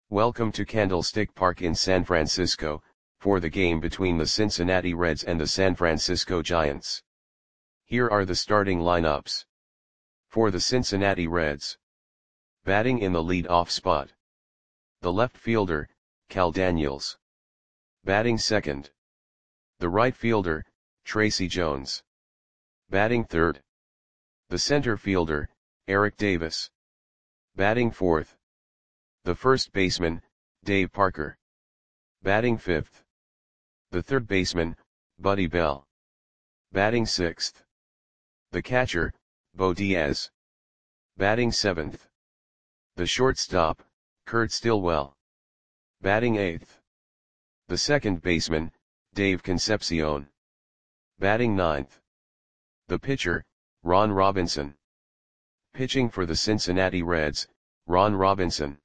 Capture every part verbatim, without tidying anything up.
Welcome to Candlestick Park in San Francisco, for the game between the Cincinnati Reds and the San Francisco Giants. Here are the starting lineups. For the Cincinnati Reds. Batting in the lead-off spot. The left fielder, Cal Daniels. Batting second. The right fielder, Tracy Jones. Batting third. The center fielder, Eric Davis. Batting fourth. The first baseman, Dave Parker. Batting fifth. The third baseman, Buddy Bell. Batting sixth. The catcher, Bo Diaz. Batting seventh. The shortstop, Kurt Stillwell. Batting eighth. The second baseman, Dave Concepcion. Batting ninth. The pitcher, Ron Robinson. Pitching for the Cincinnati Reds, Ron Robinson.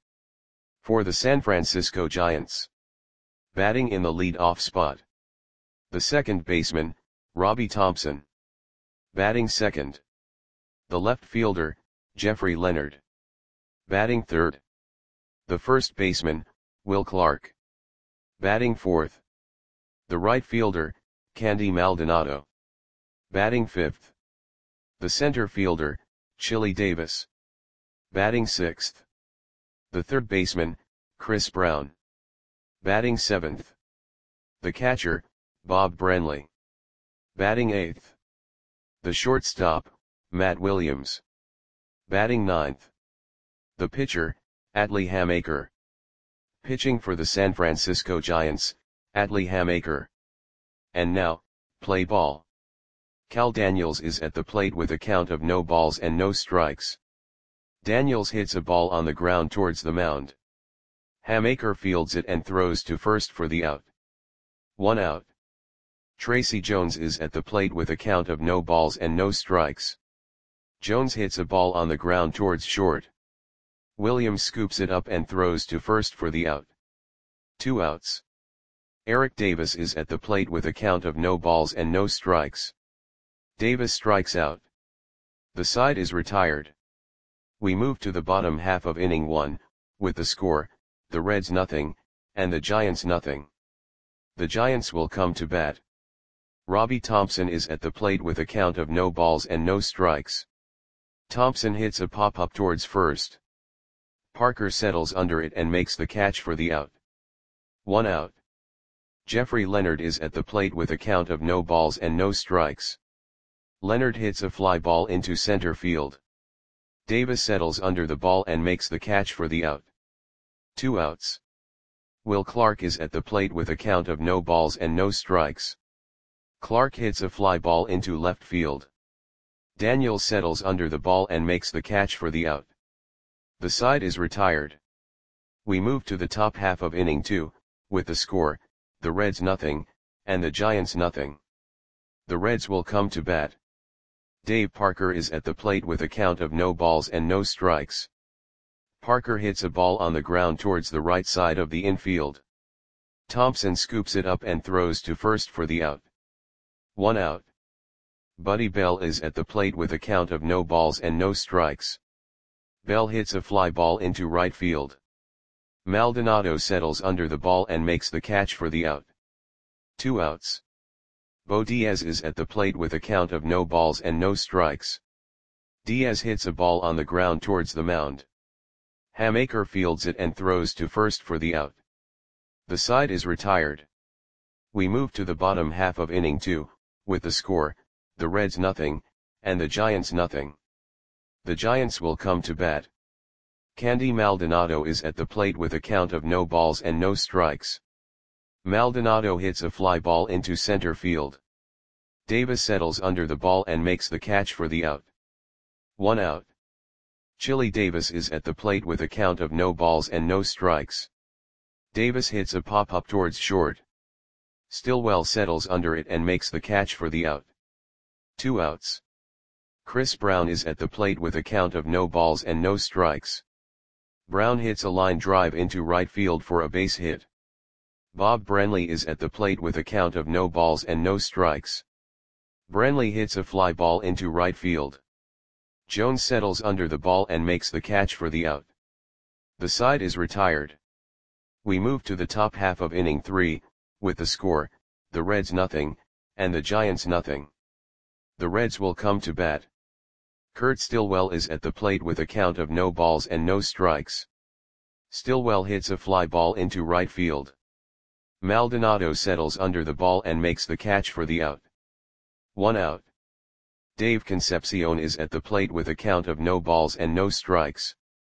For the San Francisco Giants. Batting in the lead-off spot. The second baseman, Robbie Thompson. Batting second. The left fielder, Jeffrey Leonard. Batting third. The first baseman, Will Clark. Batting fourth. The right fielder, Candy Maldonado. Batting fifth. The center fielder, Chili Davis. Batting sixth. The third baseman, Chris Brown. Batting seventh. The catcher, Bob Branley. Batting eighth. The shortstop, Matt Williams. Batting ninth. The pitcher, Atlee Hammaker. Pitching for the San Francisco Giants, Atlee Hammaker. And now, play ball. Cal Daniels is at the plate with a count of no balls and no strikes. Daniels hits a ball on the ground towards the mound. Hammaker fields it and throws to first for the out. One out. Tracy Jones is at the plate with a count of no balls and no strikes. Jones hits a ball on the ground towards short. Williams scoops it up and throws to first for the out. Two outs. Eric Davis is at the plate with a count of no balls and no strikes. Davis strikes out. The side is retired. We move to the bottom half of inning one, with the score, the Reds nothing, and the Giants nothing. The Giants will come to bat. Robbie Thompson is at the plate with a count of no balls and no strikes. Thompson hits a pop-up towards first. Parker settles under it and makes the catch for the out. One out. Jeffrey Leonard is at the plate with a count of no balls and no strikes. Leonard hits a fly ball into center field. Davis settles under the ball and makes the catch for the out. Two outs. Will Clark is at the plate with a count of no balls and no strikes. Clark hits a fly ball into left field. Daniels settles under the ball and makes the catch for the out. The side is retired. We move to the top half of inning two, with the score, the Reds nothing, and the Giants nothing. The Reds will come to bat. Dave Parker is at the plate with a count of no balls and no strikes. Parker hits a ball on the ground towards the right side of the infield. Thompson scoops it up and throws to first for the out. One out. Buddy Bell is at the plate with a count of no balls and no strikes. Bell hits a fly ball into right field. Maldonado settles under the ball and makes the catch for the out. Two outs. Bo Diaz is at the plate with a count of no balls and no strikes. Diaz hits a ball on the ground towards the mound. Hammaker fields it and throws to first for the out. The side is retired. We move to the bottom half of inning two, with the score, the Reds nothing, and the Giants nothing. The Giants will come to bat. Candy Maldonado is at the plate with a count of no balls and no strikes. Maldonado hits a fly ball into center field. Davis settles under the ball and makes the catch for the out. One out. Chili Davis is at the plate with a count of no balls and no strikes. Davis hits a pop-up towards short. Stillwell settles under it and makes the catch for the out. Two outs. Chris Brown is at the plate with a count of no balls and no strikes. Brown hits a line drive into right field for a base hit. Bob Branley is at the plate with a count of no balls and no strikes. Branley hits a fly ball into right field. Jones settles under the ball and makes the catch for the out. The side is retired. We move to the top half of inning three, with the score, the Reds nothing, and the Giants nothing. The Reds will come to bat. Kurt Stillwell is at the plate with a count of no balls and no strikes. Stillwell hits a fly ball into right field. Maldonado settles under the ball and makes the catch for the out. One out. Dave Concepcion is at the plate with a count of no balls and no strikes.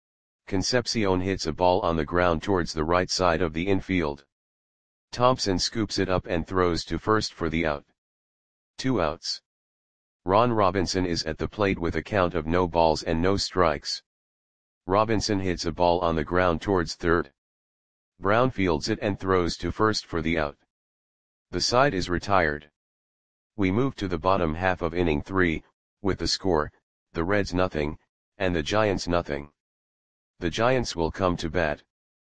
Concepcion hits a ball on the ground towards the right side of the infield. Thompson scoops it up and throws to first for the out. Two outs. Ron Robinson is at the plate with a count of no balls and no strikes. Robinson hits a ball on the ground towards third. Brown fields it and throws to first for the out. The side is retired. We move to the bottom half of inning three, with the score, the Reds nothing, and the Giants nothing. The Giants will come to bat.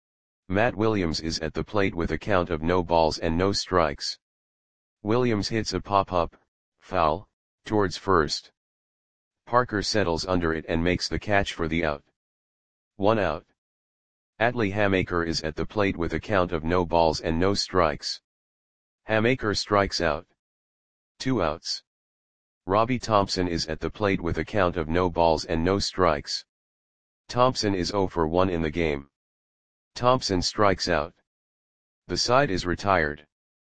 Matt Williams is at the plate with a count of no balls and no strikes. Williams hits a pop-up, foul, towards first. Parker settles under it and makes the catch for the out. One out. Atlee Hamaker is at the plate with a count of no balls and no strikes. Hamaker strikes out. Two outs. Robbie Thompson is at the plate with a count of no balls and no strikes. Thompson is zero for one in the game. Thompson strikes out. The side is retired.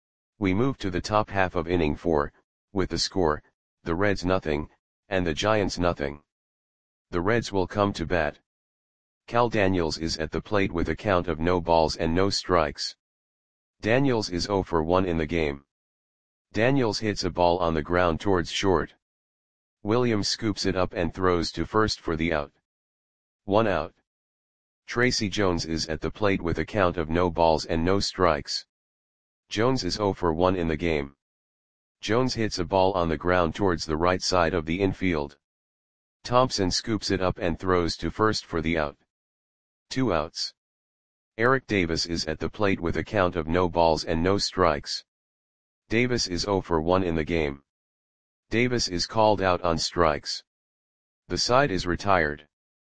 We move to the top half of inning four, with the score, the Reds nothing, and the Giants nothing. The Reds will come to bat. Cal Daniels is at the plate with a count of no balls and no strikes. Daniels is zero for one in the game. Daniels hits a ball on the ground towards short. Williams scoops it up and throws to first for the out. One out. Tracy Jones is at the plate with a count of no balls and no strikes. Jones is zero for one in the game. Jones hits a ball on the ground towards the right side of the infield. Thompson scoops it up and throws to first for the out. Two outs. Eric Davis is at the plate with a count of no balls and no strikes. Davis is zero for one in the game. Davis is called out on strikes. The side is retired.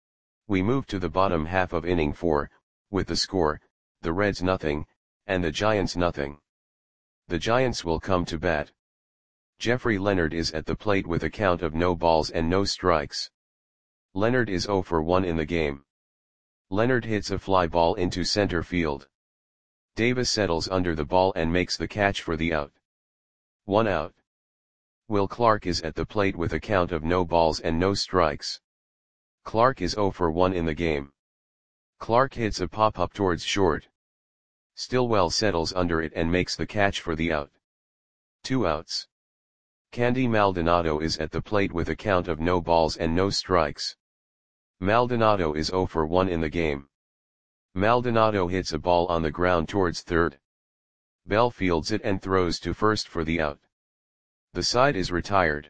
We move to the bottom half of inning four, with the score, the Reds nothing, and the Giants nothing. The Giants will come to bat. Jeffrey Leonard is at the plate with a count of no balls and no strikes. Leonard is zero for one in the game. Leonard hits a fly ball into center field. Davis settles under the ball and makes the catch for the out. One out. Will Clark is at the plate with a count of no balls and no strikes. Clark is zero for one in the game. Clark hits a pop-up towards short. Stillwell settles under it and makes the catch for the out. Two outs. Candy Maldonado is at the plate with a count of no balls and no strikes. Maldonado is zero for one in the game. Maldonado hits a ball on the ground towards third. Bell fields it and throws to first for the out. The side is retired.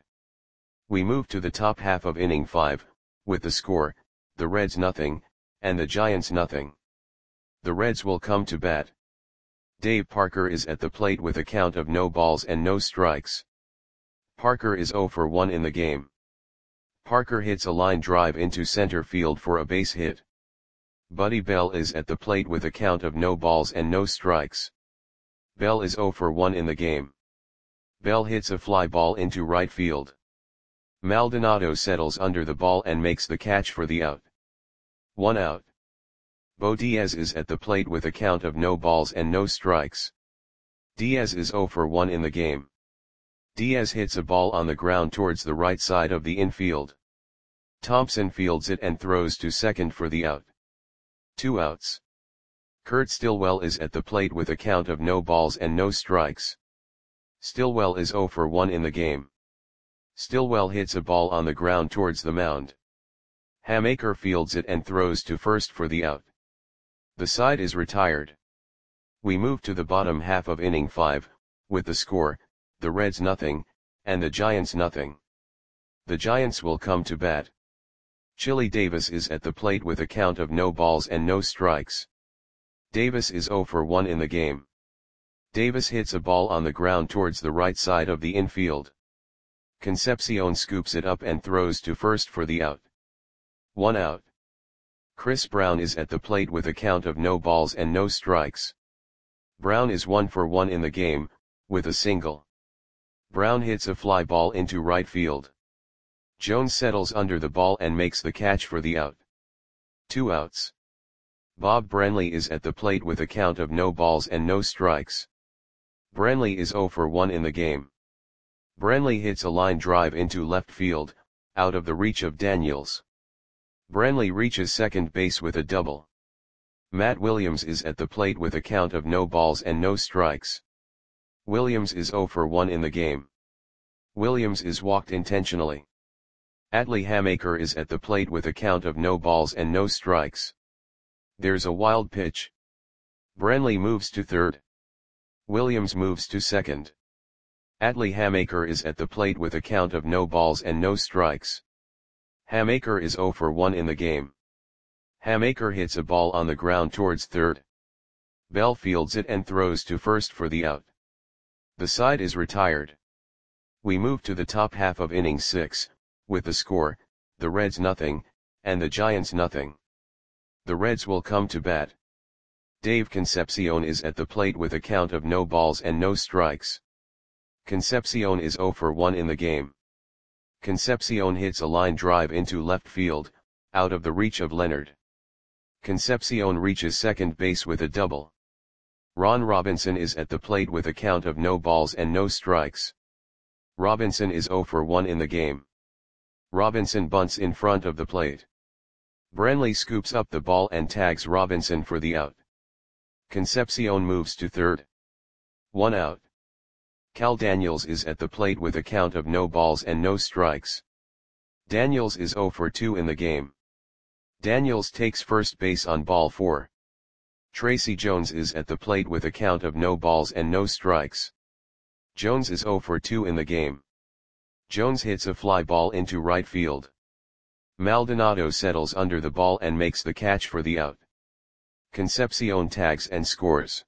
We move to the top half of inning five, with the score, the Reds nothing, and the Giants nothing. The Reds will come to bat. Dave Parker is at the plate with a count of no balls and no strikes. Parker is zero for one in the game. Parker hits a line drive into center field for a base hit. Buddy Bell is at the plate with a count of no balls and no strikes. Bell is zero for one in the game. Bell hits a fly ball into right field. Maldonado settles under the ball and makes the catch for the out. One out. Bo Diaz is at the plate with a count of no balls and no strikes. Diaz is zero for one in the game. Diaz hits a ball on the ground towards the right side of the infield. Thompson fields it and throws to second for the out. Two outs. Kurt Stillwell is at the plate with a count of no balls and no strikes. Stillwell is zero for one in the game. Stillwell hits a ball on the ground towards the mound. Hamaker fields it and throws to first for the out. The side is retired. We move to the bottom half of inning five, with the score, the Reds nothing, and the Giants nothing. The Giants will come to bat. Chili Davis is at the plate with a count of no balls and no strikes. Davis is zero for one in the game. Davis hits a ball on the ground towards the right side of the infield. Concepcion scoops it up and throws to first for the out. One out. Chris Brown is at the plate with a count of no balls and no strikes. Brown is one for one in the game, with a single. Brown hits a fly ball into right field. Jones settles under the ball and makes the catch for the out. Two outs. Bob Brenly is at the plate with a count of no balls and no strikes. Brenly is zero for one in the game. Brenly hits a line drive into left field, out of the reach of Daniels. Brenly reaches second base with a double. Matt Williams is at the plate with a count of no balls and no strikes. Williams is zero for one in the game. Williams is walked intentionally. Atlee Hamaker is at the plate with a count of no balls and no strikes. There's a wild pitch. Brenly moves to third. Williams moves to second. Atlee Hamaker is at the plate with a count of no balls and no strikes. Hamaker is zero for one in the game. Hamaker hits a ball on the ground towards third. Bell fields it and throws to first for the out. The side is retired. We move to the top half of inning six, with the score, the Reds nothing, and the Giants nothing. The Reds will come to bat. Dave Concepcion is at the plate with a count of no balls and no strikes. Concepcion is zero for one in the game. Concepcion hits a line drive into left field, out of the reach of Leonard. Concepcion reaches second base with a double. Ron Robinson is at the plate with a count of no balls and no strikes. Robinson is zero for one in the game. Robinson bunts in front of the plate. Brenly scoops up the ball and tags Robinson for the out. Concepcion moves to third. One out. Cal Daniels is at the plate with a count of no balls and no strikes. Daniels is zero for two in the game. Daniels takes first base on ball four. Tracy Jones is at the plate with a count of no balls and no strikes. Jones is zero for two in the game. Jones hits a fly ball into right field. Maldonado settles under the ball and makes the catch for the out. Concepcion tags and scores.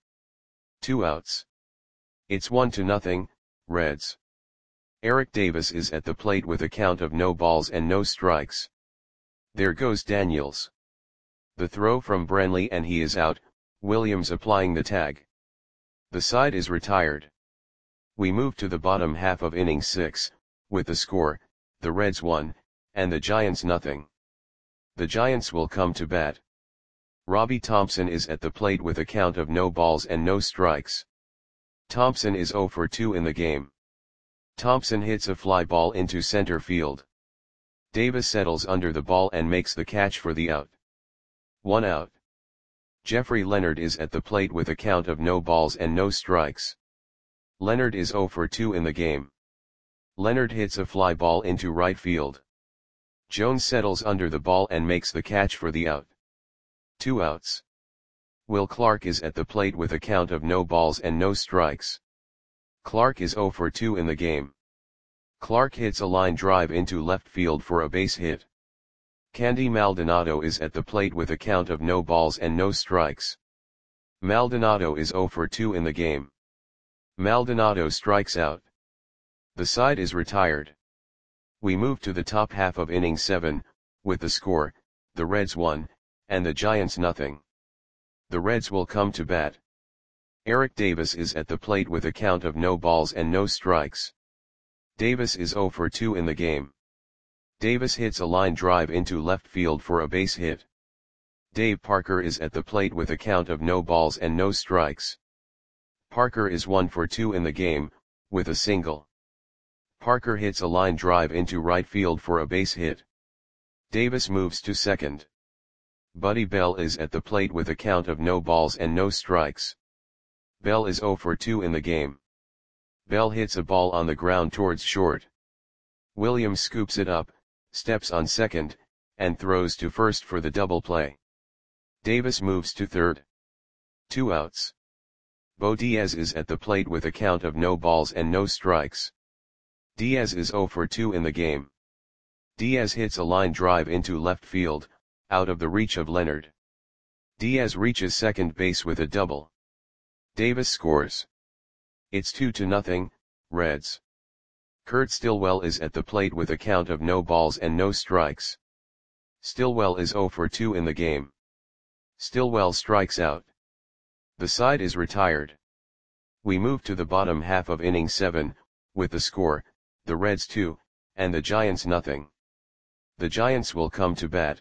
Two outs. It's one to nothing, Reds. Eric Davis is at the plate with a count of no balls and no strikes. There goes Daniels. The throw from Brenly and he is out, Williams applying the tag. The side is retired. We move to the bottom half of inning six, with the score, the Reds one, and the Giants nothing. The Giants will come to bat. Robbie Thompson is at the plate with a count of no balls and no strikes. Thompson is zero for two in the game. Thompson hits a fly ball into center field. Davis settles under the ball and makes the catch for the out. One out. Jeffrey Leonard is at the plate with a count of no balls and no strikes. Leonard is zero for two in the game. Leonard hits a fly ball into right field. Jones settles under the ball and makes the catch for the out. Two outs. Will Clark is at the plate with a count of no balls and no strikes. Clark is zero for two in the game. Clark hits a line drive into left field for a base hit. Candy Maldonado is at the plate with a count of no balls and no strikes. Maldonado is zero for two in the game. Maldonado strikes out. The side is retired. We move to the top half of inning seven, with the score, the Reds one, and the Giants nothing. The Reds will come to bat. Eric Davis is at the plate with a count of no balls and no strikes. Davis is zero for two in the game. Davis hits a line drive into left field for a base hit. Dave Parker is at the plate with a count of no balls and no strikes. Parker is one for two in the game, with a single. Parker hits a line drive into right field for a base hit. Davis moves to second. Buddy Bell is at the plate with a count of no balls and no strikes. Bell is zero for two in the game. Bell hits a ball on the ground towards short. Williams scoops it up, steps on second, and throws to first for the double play. Davis moves to third. Two outs. Bo Diaz is at the plate with a count of no balls and no strikes. Diaz is zero for two in the game. Diaz hits a line drive into left field, out of the reach of Leonard. Diaz reaches second base with a double. Davis scores. It's two to nothing, Reds. Kurt Stillwell is at the plate with a count of no balls and no strikes. Stillwell is zero for two in the game. Stillwell strikes out. The side is retired. We move to the bottom half of inning seven, with the score, the Reds two, and the Giants nothing. The Giants will come to bat.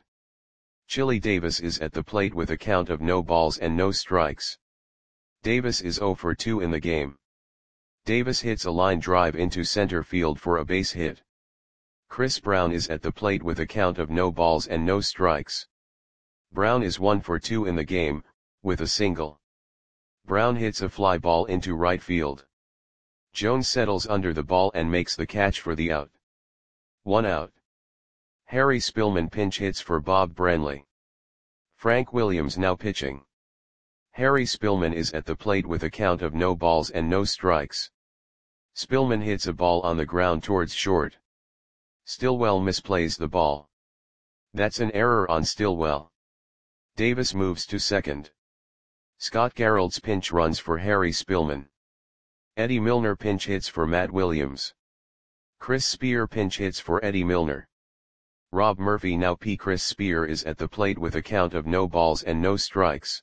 Chili Davis is at the plate with a count of no balls and no strikes. Davis is zero for two in the game. Davis hits a line drive into center field for a base hit. Chris Brown is at the plate with a count of no balls and no strikes. Brown is one for two in the game, with a single. Brown hits a fly ball into right field. Jones settles under the ball and makes the catch for the out. One out. Harry Spillman pinch hits for Bob Branley. Frank Williams now pitching. Harry Spillman is at the plate with a count of no balls and no strikes. Spillman hits a ball on the ground towards short. Stillwell misplays the ball. That's an error on Stillwell. Davis moves to second. Scott Garrelts pinch runs for Harry Spillman. Eddie Milner pinch hits for Matt Williams. Chris Spear pinch hits for Eddie Milner. Rob Murphy now P. Chris Spear is at the plate with a count of no balls and no strikes.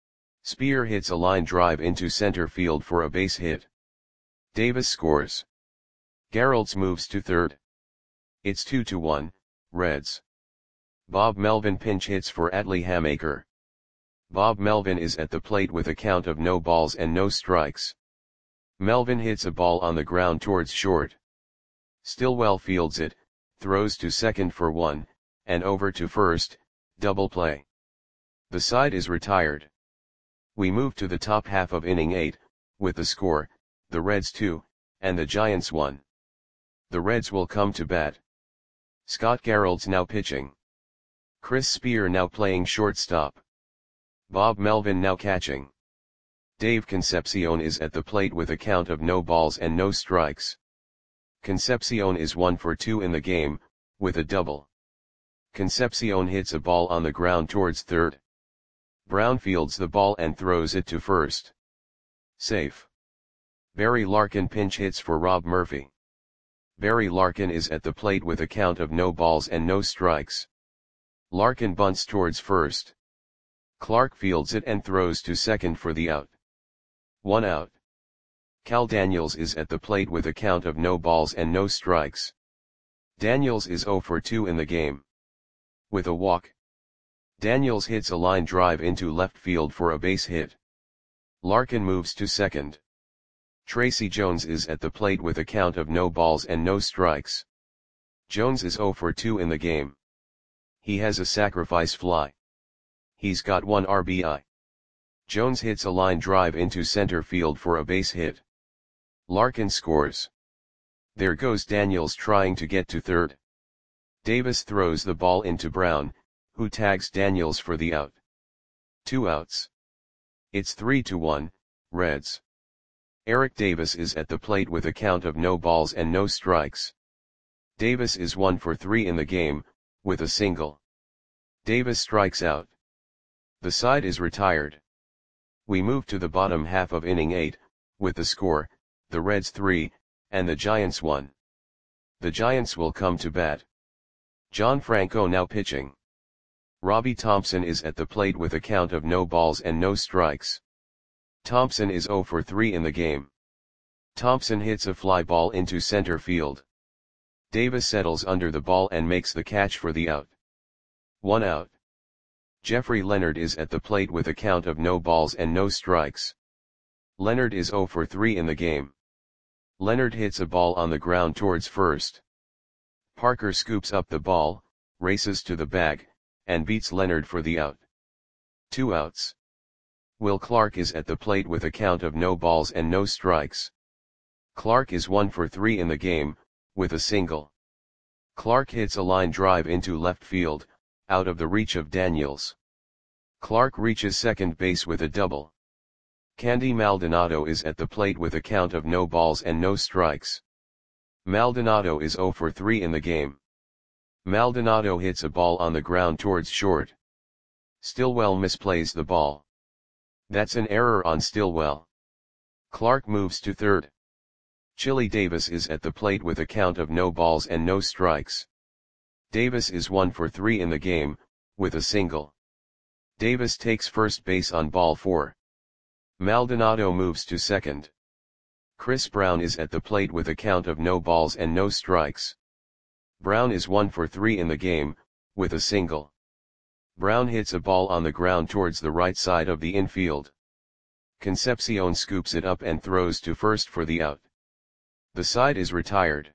Spear hits a line drive into center field for a base hit. Davis scores. Garrelts moves to third. It's two to one, Reds. Bob Melvin pinch hits for Atlee Hamaker. Bob Melvin is at the plate with a count of no balls and no strikes. Melvin hits a ball on the ground towards short. Stillwell fields it, throws to second for one, and over to first, double play. The side is retired. We move to the top half of inning eight, with the score, the Reds two, and the Giants one. The Reds will come to bat. Scott Garrelts now pitching. Chris Spear now playing shortstop. Bob Melvin now catching. Dave Concepcion is at the plate with a count of no balls and no strikes. Concepcion is one for two in the game, with a double. Concepcion hits a ball on the ground towards third. Brown fields the ball and throws it to first. Safe. Barry Larkin pinch hits for Rob Murphy. Barry Larkin is at the plate with a count of no balls and no strikes. Larkin bunts towards first. Clark fields it and throws to second for the out. One out. Cal Daniels is at the plate with a count of no balls and no strikes. Daniels is zero for two in the game. With a walk. Daniels hits a line drive into left field for a base hit. Larkin moves to second. Tracy Jones is at the plate with a count of no balls and no strikes. Jones is zero for two in the game. He has a sacrifice fly. He's got one R B I. Jones hits a line drive into center field for a base hit. Larkin scores. There goes Daniels trying to get to third. Davis throws the ball into Brown, who tags Daniels for the out. Two outs. It's three to one, Reds. Eric Davis is at the plate with a count of no balls and no strikes. Davis is one for three in the game, with a single. Davis strikes out. The side is retired. We move to the bottom half of inning eight, with the score, the Reds three, and the Giants one. The Giants will come to bat. John Franco now pitching. Robbie Thompson is at the plate with a count of no balls and no strikes. Thompson is zero for three in the game. Thompson hits a fly ball into center field. Davis settles under the ball and makes the catch for the out. One out. Jeffrey Leonard is at the plate with a count of no balls and no strikes. Leonard is zero for three in the game. Leonard hits a ball on the ground towards first. Parker scoops up the ball, races to the bag, and beats Leonard for the out. Two outs. Will Clark is at the plate with a count of no balls and no strikes. Clark is one for three in the game, with a single. Clark hits a line drive into left field, out of the reach of Daniels. Clark reaches second base with a double. Candy Maldonado is at the plate with a count of no balls and no strikes. Maldonado is zero for three in the game. Maldonado hits a ball on the ground towards short. Stillwell misplays the ball. That's an error on Stillwell. Clark moves to third. Chili Davis is at the plate with a count of no balls and no strikes. Davis is one for three in the game, with a single. Davis takes first base on ball four. Maldonado moves to second. Chris Brown is at the plate with a count of no balls and no strikes. Brown is one for three in the game, with a single. Brown hits a ball on the ground towards the right side of the infield. Concepcion scoops it up and throws to first for the out. The side is retired.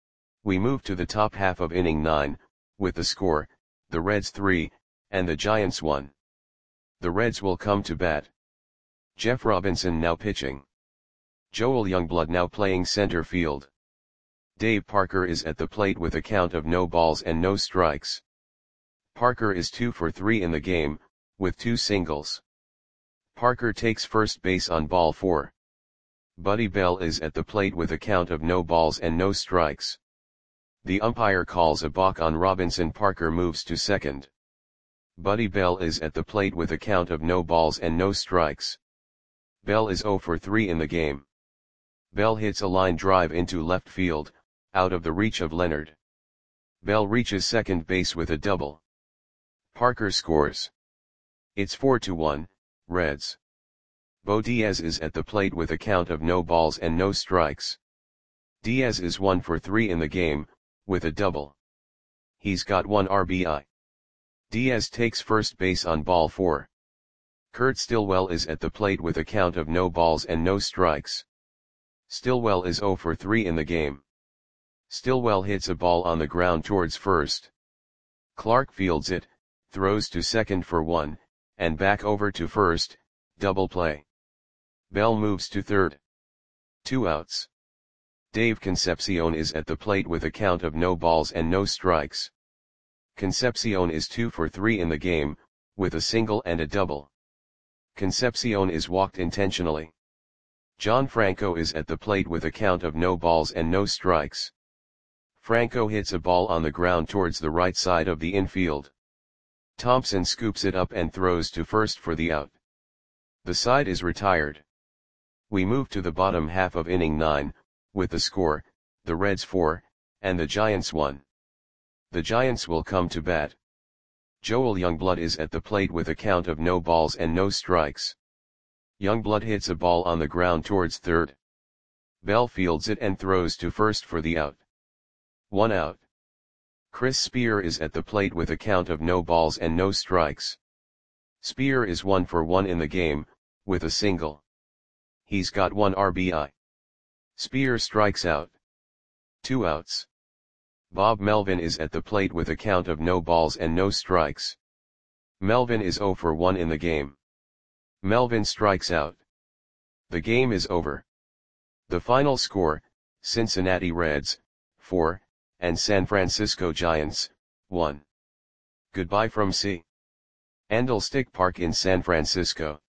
We move to the top half of inning nine, with the score, the Reds three, and the Giants one. The Reds will come to bat. Jeff Robinson now pitching. Joel Youngblood now playing center field. Dave Parker is at the plate with a count of no balls and no strikes. Parker is two for three in the game, with two singles. Parker takes first base on ball four. Buddy Bell is at the plate with a count of no balls and no strikes. The umpire calls a balk on Robinson. Parker moves to second. Buddy Bell is at the plate with a count of no balls and no strikes. Bell is zero for three in the game. Bell hits a line drive into left field, out of the reach of Leonard. Bell reaches second base with a double. Parker scores. It's four to one, Reds. Bo Diaz is at the plate with a count of no balls and no strikes. Diaz is one for three in the game, with a double. He's got one R B I. Diaz takes first base on ball four. Kurt Stillwell is at the plate with a count of no balls and no strikes. Stillwell is zero for three in the game. Stillwell hits a ball on the ground towards first. Clark fields it, throws to second for one, and back over to first, double play. Bell moves to third. Two outs. Dave Concepcion is at the plate with a count of no balls and no strikes. Concepcion is two for three in the game, with a single and a double. Concepcion is walked intentionally. John Franco is at the plate with a count of no balls and no strikes. Franco hits a ball on the ground towards the right side of the infield. Thompson scoops it up and throws to first for the out. The side is retired. We move to the bottom half of inning nine, with the score, the Reds four, and the Giants one. The Giants will come to bat. Joel Youngblood is at the plate with a count of no balls and no strikes. Youngblood hits a ball on the ground towards third. Bell fields it and throws to first for the out. One out. Chris Spear is at the plate with a count of no balls and no strikes. Spear is one for one in the game, with a single. He's got one R B I. Spear strikes out. Two outs. Bob Melvin is at the plate with a count of no balls and no strikes. Melvin is zero for one in the game. Melvin strikes out. The game is over. The final score, Cincinnati Reds, four, and San Francisco Giants, one. Goodbye from C. Candlestick Park in San Francisco.